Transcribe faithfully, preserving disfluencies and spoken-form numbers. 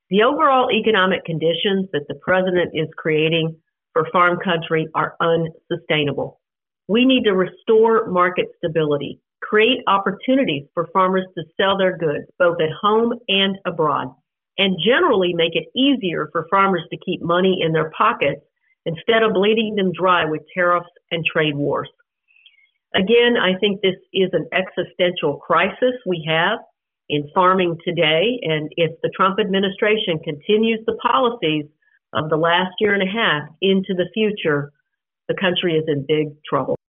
The overall economic conditions that the president is creating for farm country are unsustainable. We need to restore market stability, create opportunities for farmers to sell their goods, both at home and abroad, and generally make it easier for farmers to keep money in their pockets instead of bleeding them dry with tariffs and trade wars. Again, I think this is an existential crisis we have in farming today, and if the Trump administration continues the policies of the last year and a half into the future, the country is in big trouble.